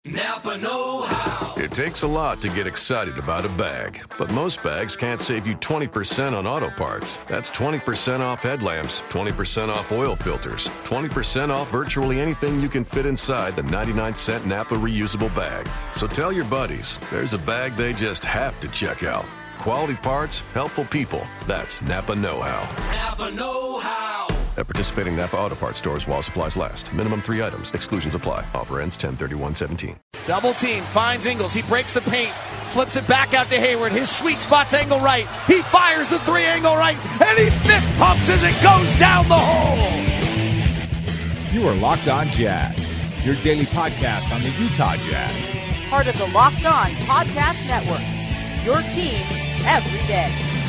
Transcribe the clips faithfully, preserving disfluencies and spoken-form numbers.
Napa know-how. It takes a lot to get excited about a bag, but most bags can't save you twenty percent on auto parts. That's twenty percent off headlamps, twenty percent off oil filters, twenty percent off virtually anything you can fit inside the ninety-nine cent Napa reusable bag. So tell your buddies, there's a bag they just have to check out. Quality parts, helpful people. That's Napa know-how. Napa know-how. At participating Napa Auto Parts stores while supplies last. Minimum three items. Exclusions apply. Offer ends ten thirty-one seventeen. Double team, finds Ingles. He breaks the paint, flips it back out to Hayward. His sweet spot's angle right. He fires the three angle right, and he fist pumps as it goes down the hole. You are Locked On Jazz, your daily podcast on the Utah Jazz. Part of the Locked On Podcast Network, your team every day.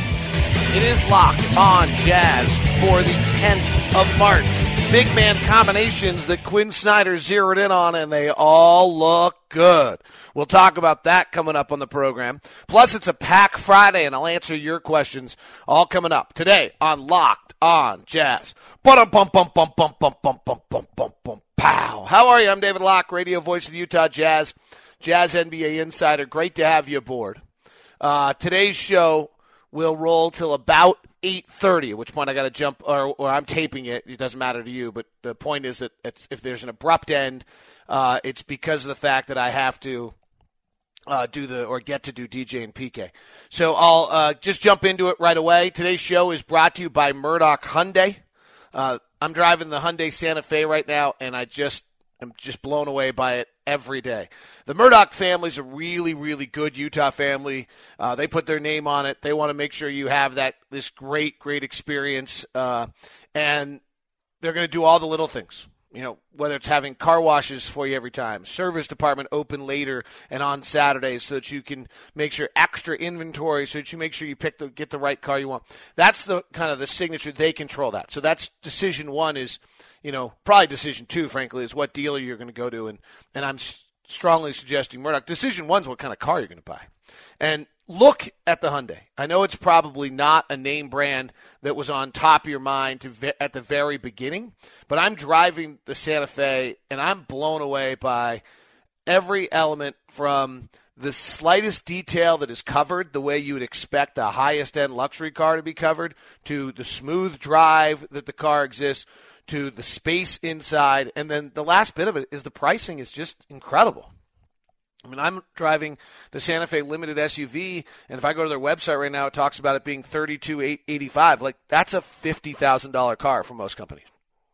It is Locked On Jazz for the tenth of March. Big man combinations that Quinn Snyder zeroed in on, and they all look good. We'll talk about that coming up on the program. Plus, it's a Pack Friday, and I'll answer your questions all coming up today on Locked On Jazz. Bum bum bum bum bum bum bum bum bum bum bum pow. How are you? I'm David Locke, radio voice of the Utah Jazz, Jazz N B A insider. Great to have you aboard. Uh, today's show will roll till about eight thirty, at which point I got to jump, or, or I'm taping it. It doesn't matter to you, but the point is that it's, if there's an abrupt end, uh, it's because of the fact that I have to uh, do the, or get to do D J and P K. So I'll uh, just jump into it right away. Today's show is brought to you by Murdoch Hyundai. Uh, I'm driving the Hyundai Santa Fe right now, and I just I'm just blown away by it every day. The Murdoch family is a really, really good Utah family. Uh, they put their name on it. They want to make sure you have that this great, great experience. Uh, and they're going to do all the little things, you know, whether it's having car washes for you every time, service department open later and on Saturdays so that you can make sure extra inventory so that you make sure you pick the get the right car you want. That's the kind of the signature. They control that. So that's decision one is, you know, probably decision two, frankly, is what dealer you're going to go to. And, and I'm strongly suggesting Murdoch. Decision one is what kind of car you're going to buy. And look at the Hyundai. I know it's probably not a name brand that was on top of your mind to ve- at the very beginning, but I'm driving the Santa Fe, and I'm blown away by every element from the slightest detail that is covered the way you would expect a highest-end luxury car to be covered, to the smooth drive that the car exists, to the space inside, and then the last bit of it is the pricing is just incredible. I mean, I'm driving the Santa Fe Limited S U V, and if I go to their website right now, it talks about it being thirty-two thousand eight hundred eighty-five dollars. Like, that's a fifty thousand dollars car for most companies.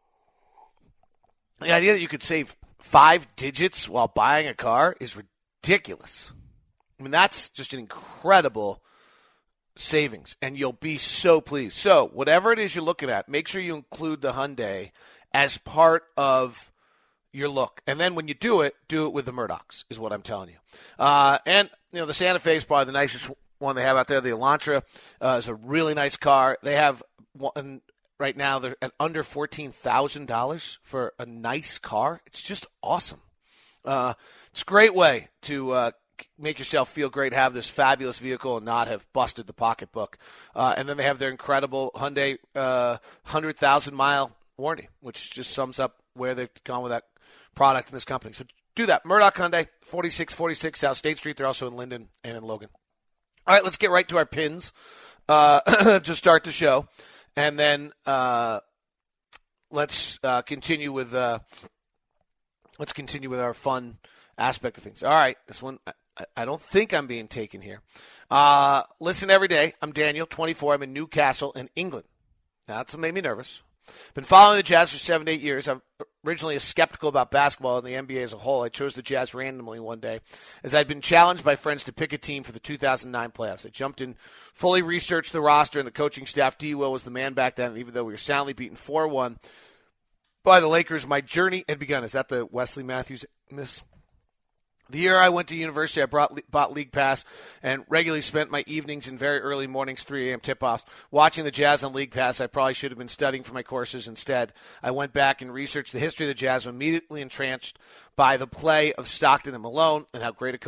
The idea that you could save five digits while buying a car is ridiculous. I mean, that's just an incredible savings, and you'll be so pleased. So, whatever it is you're looking at, make sure you include the Hyundai as part of your look. And then when you do it, do it with the Murdochs, is what I'm telling you. Uh, and, you know, the Santa Fe is probably the nicest one they have out there. The Elantra uh, is a really nice car. They have one right now. They're at under fourteen thousand dollars for a nice car. It's just awesome. Uh, it's a great way to uh, make yourself feel great, have this fabulous vehicle, and not have busted the pocketbook. Uh, and then they have their incredible Hyundai uh, one hundred thousand mile warranty, which just sums up where they've gone with that product in this company. So do that. Murdoch Hyundai, forty-six forty-six South State Street. They're also in Linden and in Logan. All right, let's get right to our pins uh, to start the show. And then uh, let's uh, continue with uh, let's continue with our fun aspect of things. All right, this one, I, I don't think I'm being taken here. Uh, listen every day. I'm Daniel, twenty-four. I'm in Newcastle in England. Now, that's what made me nervous. Been following the Jazz for seven, eight years. I'm originally skeptical about basketball and the N B A as a whole. I chose the Jazz randomly one day as I'd been challenged by friends to pick a team for the two thousand nine playoffs. I jumped in, fully researched the roster and the coaching staff. D. Will was the man back then, and even though we were soundly beaten four one by the Lakers, my journey had begun. Is that the Wesley Matthews miss? The year I went to university, I brought, bought League Pass and regularly spent my evenings and very early mornings, three a.m. tip-offs, watching the Jazz on League Pass. I probably should have been studying for my courses instead. I went back and researched the history of the Jazz, immediately entranced by the play of Stockton and Malone and how great a coach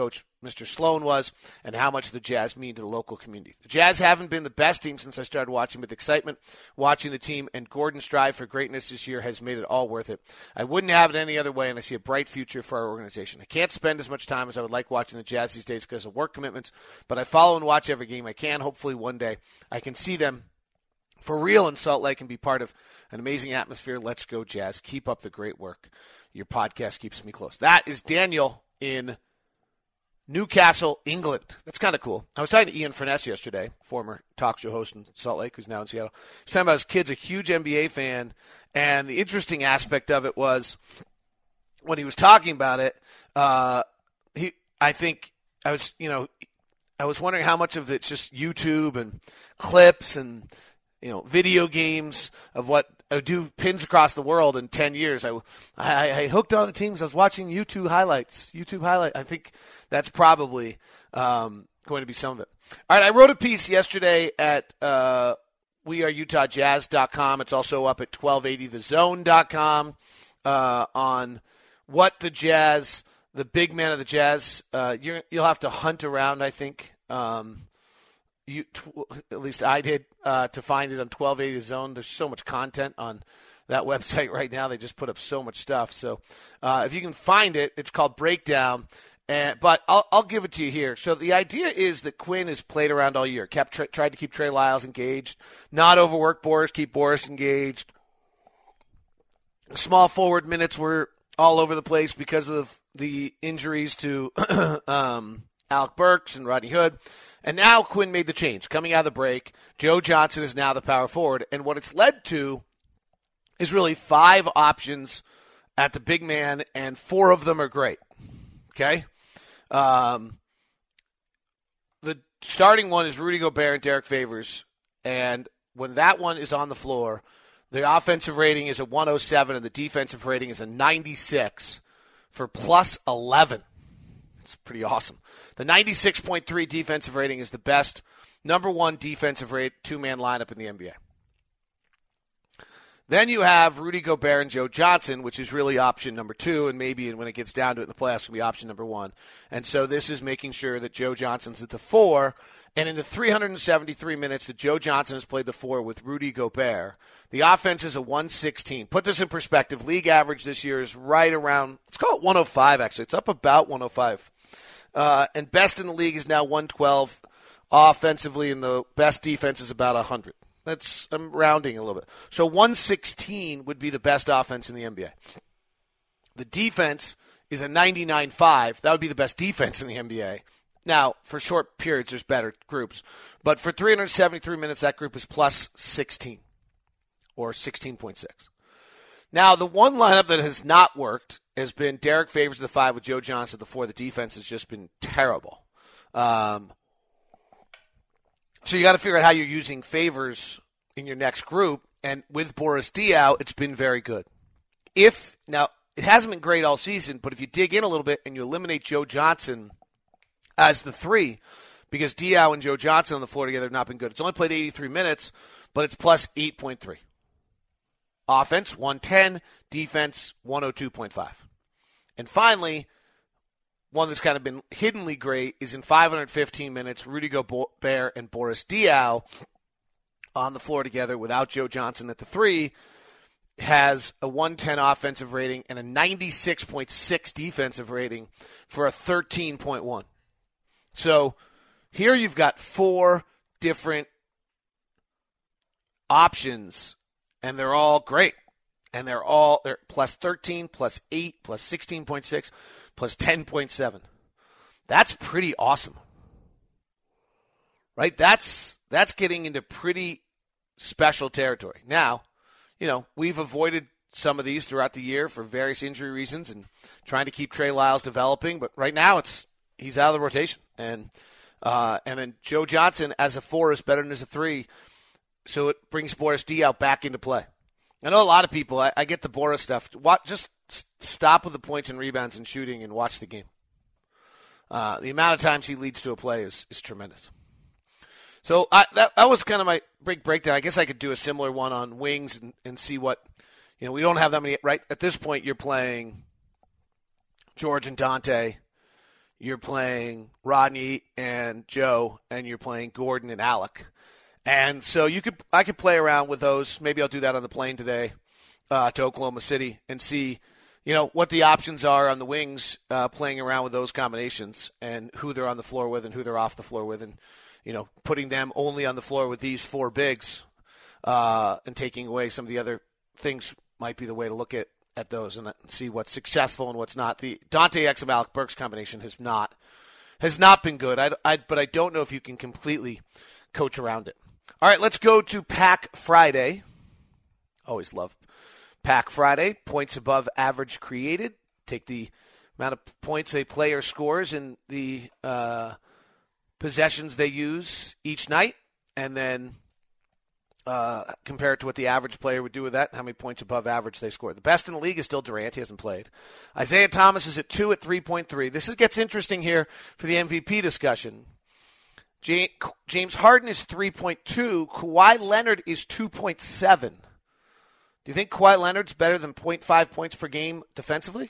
Mister Sloan was, and how much the Jazz mean to the local community. The Jazz haven't been the best team since I started watching with excitement, watching the team, and Gordon's strive for greatness this year has made it all worth it. I wouldn't have it any other way, and I see a bright future for our organization. I can't spend as much time as I would like watching the Jazz these days because of work commitments, but I follow and watch every game I can. Hopefully one day I can see them for real in Salt Lake and be part of an amazing atmosphere. Let's go, Jazz. Keep up the great work. Your podcast keeps me close. That is Daniel in Newcastle, England. That's kind of cool. I was talking to Ian Furness yesterday, former talk show host in Salt Lake, who's now in Seattle. He was talking about his kid's a huge N B A fan, and the interesting aspect of it was when he was talking about it, uh, he, I think, I was, you know, I was wondering how much of it's just YouTube and clips and, you know, video games of what I would do pins across the world in ten years. I, I, I hooked on the teams. I was watching YouTube highlights, YouTube highlight. I think that's probably um, going to be some of it. All right, I wrote a piece yesterday at uh, we are utah jazz dot com. It's also up at twelve eighty the zone dot com uh, on what the Jazz, the big man of the Jazz, uh, you're, you'll have to hunt around, I think. Um, you, at least I did, uh, to find it on twelve eighty the zone. There's so much content on that website right now. They just put up so much stuff. So uh, if you can find it, it's called Breakdown. And, but I'll, I'll give it to you here. So the idea is that Quinn has played around all year, kept tra- tried to keep Trey Lyles engaged, not overwork Boris, keep Boris engaged. Small forward minutes were all over the place because of the injuries to um, Alec Burks and Rodney Hood. And now Quinn made the change. Coming out of the break, Joe Johnson is now the power forward. And what it's led to is really five options at the big man, and four of them are great. Okay? Um, the starting one is Rudy Gobert and Derek Favors. And when that one is on the floor, the offensive rating is a one oh seven and the defensive rating is a ninety-six for plus eleven. It's pretty awesome. The ninety-six point three defensive rating is the best number one defensive rate two-man lineup in the N B A. Then you have Rudy Gobert and Joe Johnson, which is really option number two, and maybe when it gets down to it in the playoffs, will be option number one. And so this is making sure that Joe Johnson's at the four. And in the three hundred seventy-three minutes that Joe Johnson has played the four with Rudy Gobert, the offense is a one sixteen. Put this in perspective. League average this year is right around, let's call it one oh five, actually. It's up about one oh five. Uh, and best in the league is now one twelve offensively, and the best defense is about one hundred. That's, I'm rounding a little bit. So one sixteen would be the best offense in the N B A. The defense is a ninety-nine point five. That would be the best defense in the N B A. Now, for short periods, there's better groups. But for three hundred seventy-three minutes, that group is plus sixteen, or sixteen point six. Now, the one lineup that has not worked has been Derek Favors at the five with Joe Johnson at the four. The defense has just been terrible. Um, so you got to figure out how you're using Favors in your next group. And with Boris Diaw, it's been very good. If now, it hasn't been great all season, but if you dig in a little bit and you eliminate Joe Johnson as the three, because Diaw and Joe Johnson on the floor together have not been good. It's only played eighty-three minutes, but it's plus eight point three. Offense, one ten. Defense, one oh two point five. And finally, one that's kind of been hiddenly great is in five hundred fifteen minutes, Rudy Gobert and Boris Diaw on the floor together without Joe Johnson at the three has a one ten offensive rating and a ninety-six point six defensive rating for a thirteen point one. So here you've got four different options, and they're all great. And they're all they're plus thirteen, plus eight, plus sixteen point six, plus ten point seven. That's pretty awesome. Right? That's that's getting into pretty special territory. Now, you know, we've avoided some of these throughout the year for various injury reasons and trying to keep Trey Lyles developing, but right now it's he's out of the rotation. And uh, and then Joe Johnson as a four is better than as a three, so it brings Boris Diaw back into play. I know a lot of people, I, I get the Boris stuff. Watch, just stop with the points and rebounds and shooting and watch the game. Uh, the amount of times he leads to a play is, is tremendous. So I, that, that was kind of my big breakdown. I guess I could do a similar one on wings and, and see what, you know, we don't have that many, right? At this point, you're playing George and Dante. you're playing Rodney and Joe, and you're playing Gordon and Alec. And so you could, I could play around with those. Maybe I'll do that on the plane today uh, to Oklahoma City and see, you know, what the options are on the wings, uh, playing around with those combinations and who they're on the floor with and who they're off the floor with, and, you know, putting them only on the floor with these four bigs uh, and taking away some of the other things might be the way to look at, at those and see what's successful and what's not. The Dante Exum Alec Burks combination has not has not been good, I, I, but I don't know if you can completely coach around it. All right, let's go to Pack Friday. Always love Pack Friday. Points above average created. Take the amount of points a player scores and the uh, possessions they use each night, and then uh, compare it to what the average player would do with that and how many points above average they score. The best in the league is still Durant. He hasn't played. Isaiah Thomas is at two at three point three. This is, gets interesting here for the M V P discussion. James Harden is three point two. Kawhi Leonard is two point seven. Do you think Kawhi Leonard's better than zero point five points per game defensively?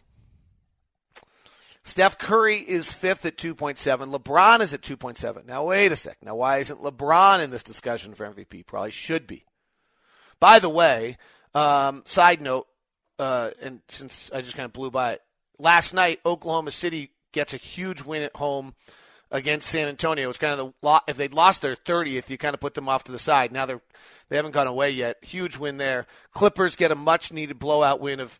Steph Curry is fifth at two point seven. LeBron is at two point seven. Now, wait a sec. Now, why isn't LeBron in this discussion for M V P? Probably should be. By the way, um, side note, uh, and since I just kind of blew by it, last night Oklahoma City gets a huge win at home against San Antonio. It's kind of the if they'd lost their thirtieth, you kind of put them off to the side. Now they're they haven't gone away yet. Huge win there. Clippers get a much needed blowout win of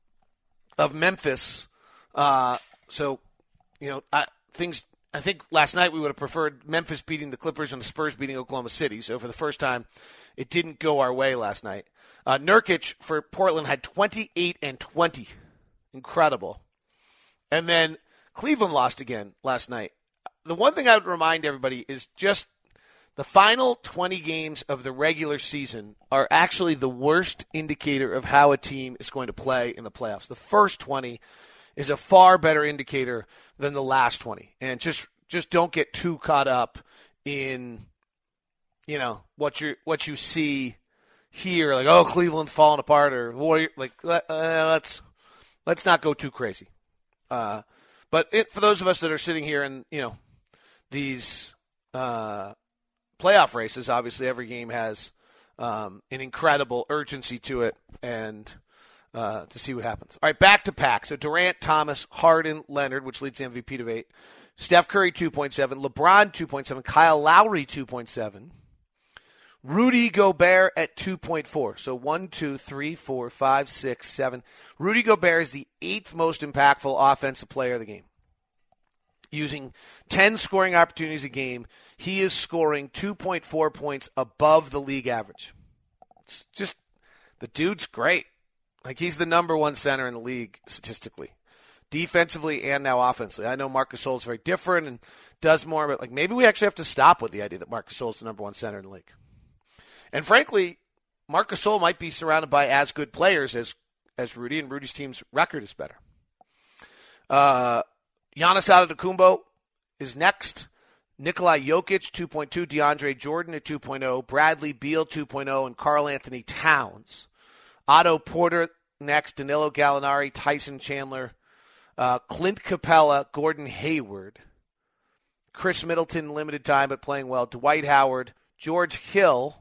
of Memphis. Uh, so, you know, I, things. I think last night we would have preferred Memphis beating the Clippers and the Spurs beating Oklahoma City. So for the first time, it didn't go our way last night. Uh, Nurkic for Portland had twenty-eight and twenty, incredible. And then Cleveland lost again last night. The one thing I would remind everybody is just the final twenty games of the regular season are actually the worst indicator of how a team is going to play in the playoffs. The first twenty is a far better indicator than the last twenty. And just just don't get too caught up in, you know, what you what you see here, like, oh, Cleveland's falling apart, or Warrior, like uh, let's let's not go too crazy. Uh, but it, for those of us that are sitting here and, you know, these uh, playoff races, obviously every game has um, an incredible urgency to it, and uh, to see what happens. All right, back to pack. So Durant, Thomas, Harden, Leonard, which leads the M V P debate. Steph Curry, two point seven. LeBron, two point seven. Kyle Lowry, two point seven. Rudy Gobert at two point four. So one, two, three, four, five, six, seven. Rudy Gobert is the eighth most impactful offensive player of the game. Using ten scoring opportunities a game, he is scoring two point four points above the league average. It's just, the dude's great. Like, he's the number one center in the league statistically, defensively and now offensively. I know Marc Gasol is very different and does more, but like maybe we actually have to stop with the idea that Marc Gasol is the number one center in the league. And frankly, Marc Gasol might be surrounded by as good players as, as Rudy, and Rudy's team's record is better. Uh, Giannis Antetokounmpo is next. Nikola Jokic, two point two. DeAndre Jordan at two point oh. Bradley Beal, two point oh. And Karl Anthony Towns. Otto Porter next. Danilo Gallinari, Tyson Chandler, uh, Clint Capella, Gordon Hayward. Chris Middleton, limited time but playing well. Dwight Howard. George Hill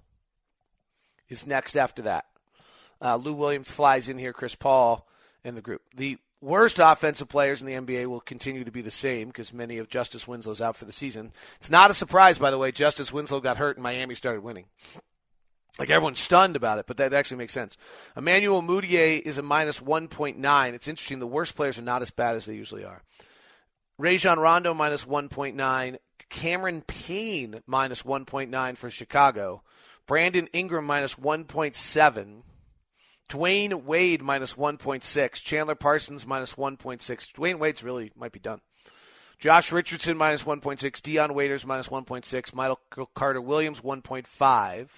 is next after that. Uh, Lou Williams flies in here. Chris Paul in the group. The worst offensive players in the N B A will continue to be the same because many of Justice Winslow's out for the season. It's not a surprise, by the way, Justice Winslow got hurt and Miami started winning. Like, everyone's stunned about it, but that actually makes sense. Emmanuel Mudiay is a minus one point nine. It's interesting. The worst players are not as bad as they usually are. Rajon Rondo, minus one point nine. Cameron Payne, minus one point nine for Chicago. Brandon Ingram, minus one point seven. Dwayne Wade, minus one point six. Chandler Parsons, minus one point six. Dwayne Wade's really might be done. Josh Richardson, minus one point six. Dion Waiters, minus one point six. Michael Carter-Williams, one point five.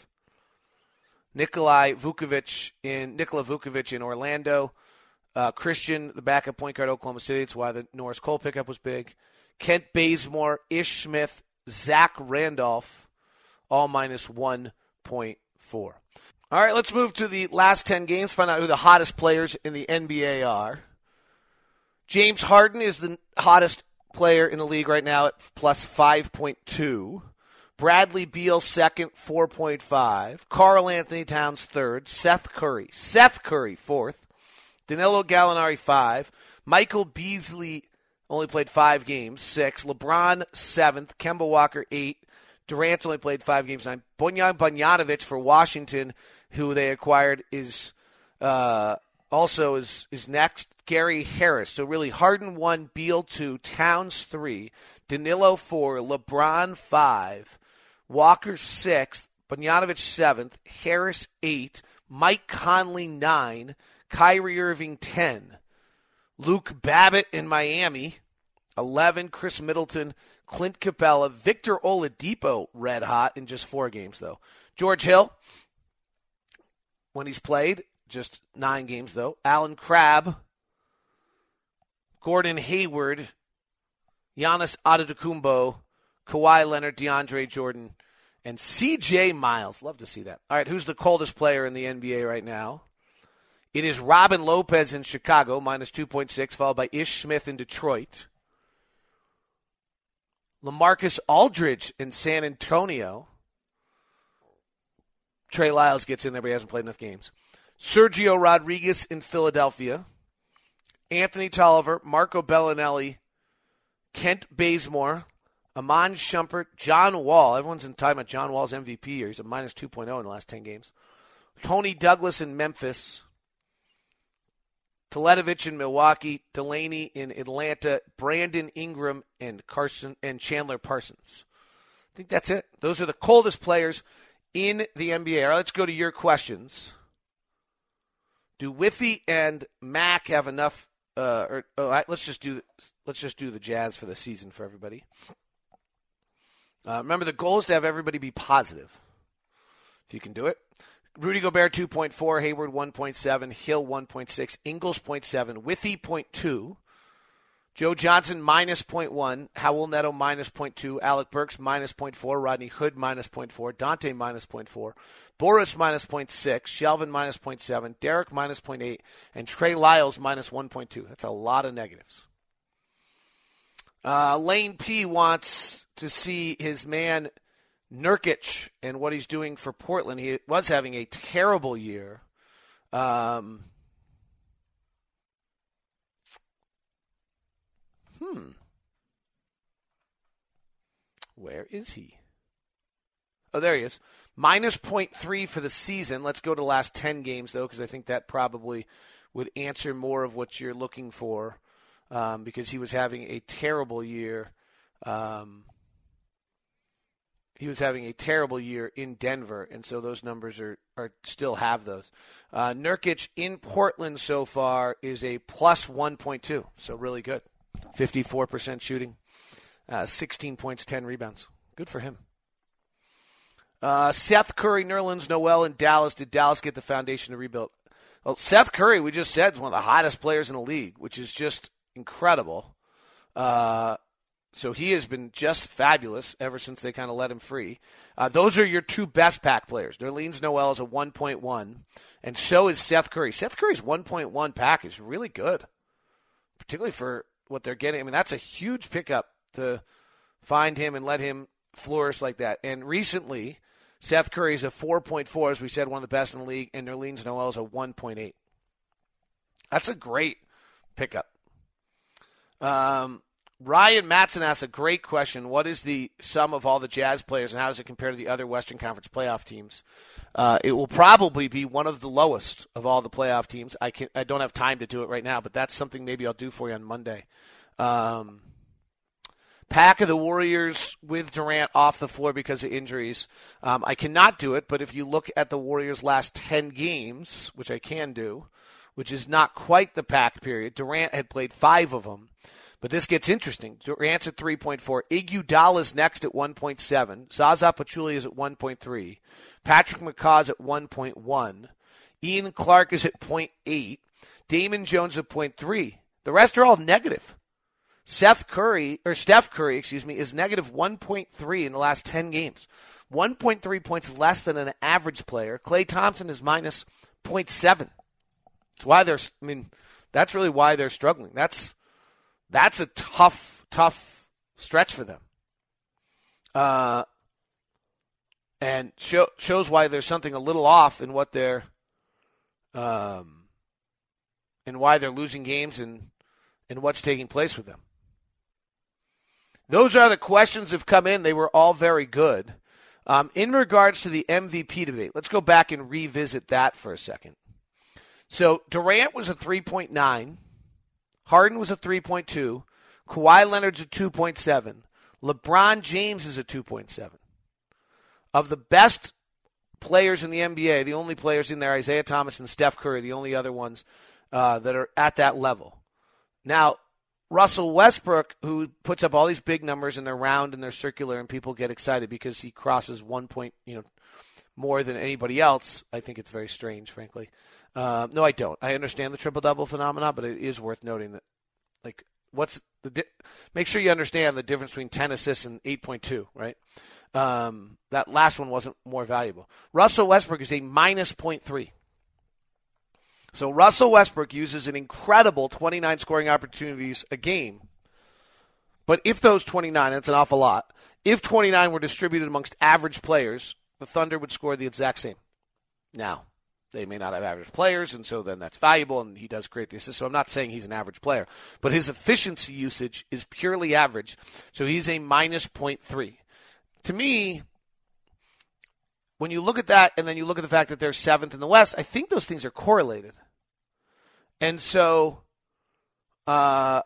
Nikolai Vukovic in Nikola Vukovic in Orlando. Uh, Christian, the backup point guard, Oklahoma City. That's why the Norris Cole pickup was big. Kent Bazemore, Ish Smith, Zach Randolph, all minus one point four. All right, let's move to the last ten games, find out who the hottest players in the N B A are. James Harden is the hottest player in the league right now at plus five point two. Bradley Beal second, four point five. Karl Anthony Towns third. Seth Curry. Seth Curry fourth. Danilo Gallinari five. Michael Beasley only played five games, six. LeBron seventh. Kemba Walker eight. Durant only played five games, nine. Bojan Bogdanovic for Washington, who they acquired, is uh, also is is next. Gary Harris. So really Harden one, Beal two, Towns three, Danilo four, LeBron five, Walker sixth, Bogdanovic seventh, Harris eight, Mike Conley nine, Kyrie Irving ten, Luke Babbitt in Miami eleven, Chris Middleton, Clint Capella, Victor Oladipo red hot in just four games though. George Hill, when he's played, just nine games though. Alan Crabb, Gordon Hayward, Giannis Antetokounmpo, Kawhi Leonard, DeAndre Jordan, and C J Miles. Love to see that. All right, who's the coldest player in the N B A right now? It is Robin Lopez in Chicago, minus two point six, followed by Ish Smith in Detroit. LaMarcus Aldridge in San Antonio. Trey Lyles gets in there, but he hasn't played enough games. Sergio Rodriguez in Philadelphia. Anthony Tolliver, Marco Bellinelli, Kent Bazemore, Iman Shumpert, John Wall. Everyone's in time at John Wall's M V P year. He's a minus two point oh in the last ten games. Tony Douglas in Memphis. Teletovic in Milwaukee. Delaney in Atlanta. Brandon Ingram and Carson and Chandler Parsons. I think that's it. Those are the coldest players in the N B A. All right, let's go to your questions. Do Withy and Mac have enough? Uh, or oh, let's just do let's just do the Jazz for the season for everybody. Uh, remember, the goal is to have everybody be positive. If you can do it. Rudy Gobert two point four, Hayward one point seven, Hill one point six, Ingles zero point seven, Withy zero point two, Joe Johnson minus zero point one, Howell Neto minus zero point two, Alec Burks minus zero point four, Rodney Hood minus zero point four, Dante minus zero point four, Boris minus zero point six, Shelvin minus zero point seven, Derek minus zero point eight, and Trey Lyles minus one point two. That's a lot of negatives. Uh, Lane P wants to see his man Nurkic and what he's doing for Portland. He was having a terrible year. Um, hmm. Where is he? Oh, there he is. Minus zero point three for the season. Let's go to the last ten games, though, because I think that probably would answer more of what you're looking for, um, because he was having a terrible year. Um, he was having a terrible year in Denver, and so those numbers are, are still have those. Uh, Nurkic in Portland so far is a plus one point two, so really good. fifty-four percent shooting, uh, sixteen points, ten rebounds. Good for him. Uh, Seth Curry, Nerlens Noel in Dallas. Did Dallas get the foundation to rebuild? Well, Seth Curry, we just said, is one of the hottest players in the league, which is just incredible. Uh, so he has been just fabulous ever since they kind of let him free. Uh, those are your two best pack players. Nerlens Noel is a one point one, and so is Seth Curry. Seth Curry's one point one pack is really good, particularly for what they're getting. I mean, that's a huge pickup to find him and let him flourish like that. And recently, Seth Curry is a four point four, as we said, one of the best in the league, and Nerlens Noel is a one point eight. That's a great pickup. Um, Ryan Matson asks a great question. What is the sum of all the Jazz players, and how does it compare to the other Western Conference playoff teams? Uh, it will probably be one of the lowest of all the playoff teams. I can I don't have time to do it right now, but that's something maybe I'll do for you on Monday. Um, pack of the Warriors with Durant off the floor because of injuries. Um, I cannot do it, but if you look at the Warriors' last ten games, which I can do, which is not quite the pack period, Durant had played five of them. But this gets interesting. Durant's at three point four. Iguodala's next at one point seven. Zaza Pachulia is at one point three. Patrick McCaw's at one point one. Ian Clark is at zero point eight. Damon Jones at zero point three. The rest are all negative. Seth Curry, or Steph Curry, excuse me, is negative one point three in the last ten games. one point three points less than an average player. Klay Thompson is minus zero point seven. That's why they're, I mean, that's really why they're struggling. That's That's a tough tough stretch for them. Uh, and show, shows why there's something a little off in what they're, um, and why they're losing games and, and what's taking place with them. Those are the questions that have come in. They were all very good. Um, in regards to the M V P debate, let's go back and revisit that for a second. So Durant was a three point nine. Harden was a three point two. Kawhi Leonard's a two point seven. LeBron James is a two point seven. Of the best players in the N B A, the only players in there, Isaiah Thomas and Steph Curry, the only other ones uh, that are at that level. Now, Russell Westbrook, who puts up all these big numbers and they're round and they're circular and people get excited because he crosses one point, you know, more than anybody else. I think it's very strange, frankly. Uh, no, I don't. I understand the triple-double phenomenon, but it is worth noting that, like, what's the di- make sure you understand the difference between ten assists and eight point two, right? Um, that last one wasn't more valuable. Russell Westbrook is a minus zero point three. So Russell Westbrook uses an incredible twenty-nine scoring opportunities a game. But if those twenty-nine, that's an awful lot, if twenty-nine were distributed amongst average players, the Thunder would score the exact same. Now, they may not have average players, and so then that's valuable, and he does create the assists. So I'm not saying he's an average player. But his efficiency usage is purely average, so he's a minus zero point three. To me, when you look at that and then you look at the fact that they're seventh in the West, I think those things are correlated. And so uh,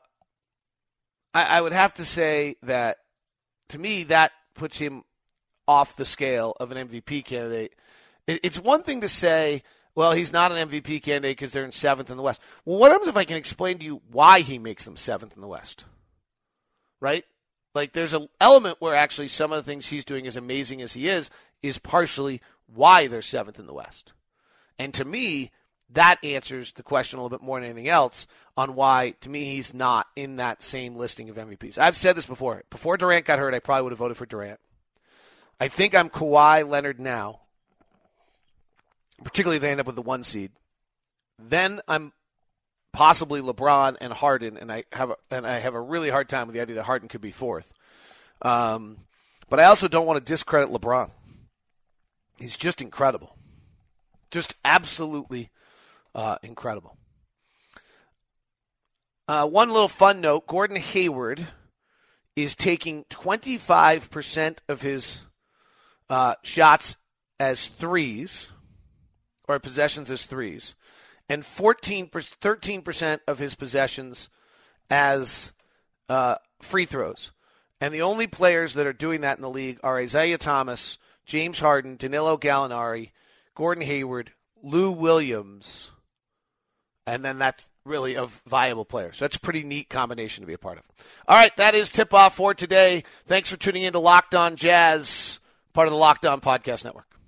I, I would have to say that, to me, that puts him off the scale of an M V P candidate. It, it's one thing to say, well, he's not an M V P candidate because they're in seventh in the West. Well, what happens if I can explain to you why he makes them seventh in the West? Right? Like, there's an element where actually some of the things he's doing, as amazing as he is, is partially why they're seventh in the West. And to me, that answers the question a little bit more than anything else on why, to me, he's not in that same listing of M V Ps. I've said this before. Before Durant got hurt, I probably would have voted for Durant. I think I'm Kawhi Leonard now, particularly if they end up with the one seed. Then I'm possibly LeBron and Harden, and I have a, and I have a really hard time with the idea that Harden could be fourth. Um, but I also don't want to discredit LeBron. He's just incredible. Just absolutely uh, incredible. Uh, one little fun note, Gordon Hayward is taking twenty-five percent of his uh, shots as threes, or possessions as threes, and fourteen, thirteen percent of his possessions as uh, free throws. And the only players that are doing that in the league are Isaiah Thomas, James Harden, Danilo Gallinari, Gordon Hayward, Lou Williams, and then that's really a viable player. So that's a pretty neat combination to be a part of. All right, that is tip-off for today. Thanks for tuning in to Locked On Jazz, part of the Locked On Podcast Network.